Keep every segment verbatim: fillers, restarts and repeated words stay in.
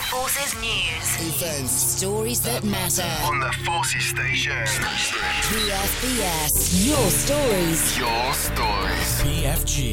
Forces News. Events. Stories that matter. On the Forces Station. B F B S. Your stories. Your stories. B F G.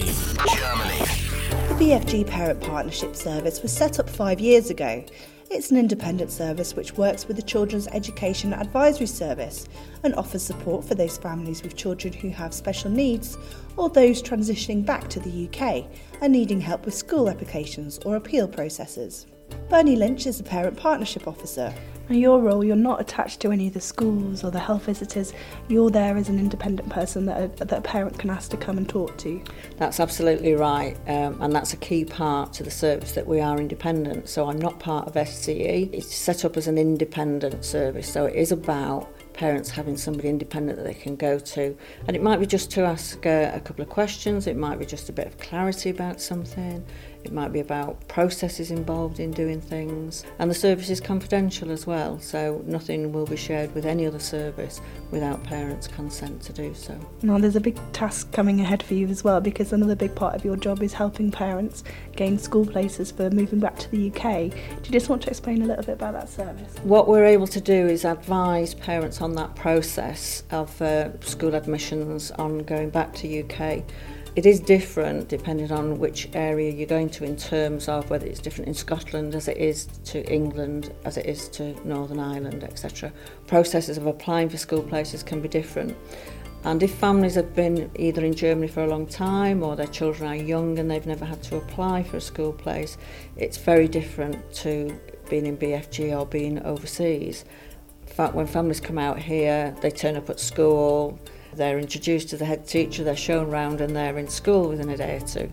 Germany. The B F G Parent Partnership Service was set up five years ago. It's an independent service which works with the Children's Education Advisory Service and offers support for those families with children who have special needs or those transitioning back to the U K and needing help with school applications or appeal processes. Bernie Lynch is the Parent Partnership Officer. In your role, you're not attached to any of the schools or the health visitors. You're there as an independent person that a, that a parent can ask to come and talk to. That's absolutely right, um, and that's a key part to the service, that we are independent. So I'm not part of S C E. It's set up as an independent service, so it is about parents having somebody independent that they can go to. And it might be just to ask uh, a couple of questions, it might be just a bit of clarity about something, it might be about processes involved in doing things. And the service is confidential as well, so nothing will be shared with any other service without parents' consent to do so. Now there's a big task coming ahead for you as well, because another big part of your job is helping parents gain school places for moving back to the U K. Do you just want to explain a little bit about that service? What we're able to do is advise parents on that process of uh, school admissions on going back to U K. It is different depending on which area you're going to, in terms of whether it's different in Scotland as it is to England, as it is to Northern Ireland, et cetera. Processes of applying for school places can be different. And if families have been either in Germany for a long time or their children are young and they've never had to apply for a school place, it's very different to being in B F G or being overseas. In fact, when families come out here, they turn up at school, they're introduced to the head teacher, they're shown around, and they're in school within a day or two.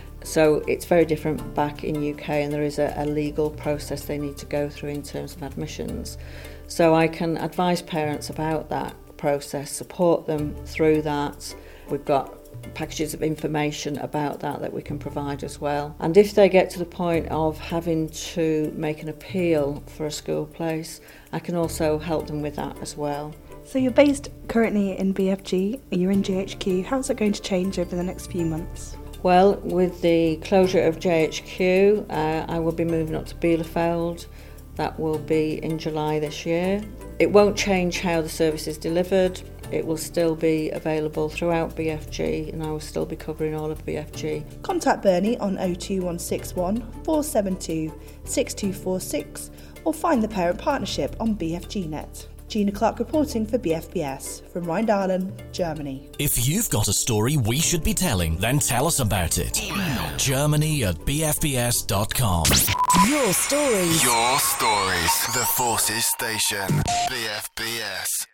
So it's very different back in U K, and there is a, a legal process they need to go through in terms of admissions. So I can advise parents about that process, support them through that. We've got packages of information about that that we can provide as well. And if they get to the point of having to make an appeal for a school place, I can also help them with that as well. So you're based currently in B F G, you're in J H Q. How's it going to change over the next few months? Well, with the closure of J H Q, uh, I will be moving up to Bielefeld. That will be in July this year. It won't change how the service is delivered. It will still be available throughout B F G, and I will still be covering all of B F G. Contact Bernie on oh two one six one, four seven two, six two four six or find the Parent Partnership on B F G net. Gina Clark reporting for B F B S from Rheindahlem, Germany. If you've got a story we should be telling, then tell us about it. Email Germany at b f b s dot com. Your stories. Your stories. The Forces Station. B F B S.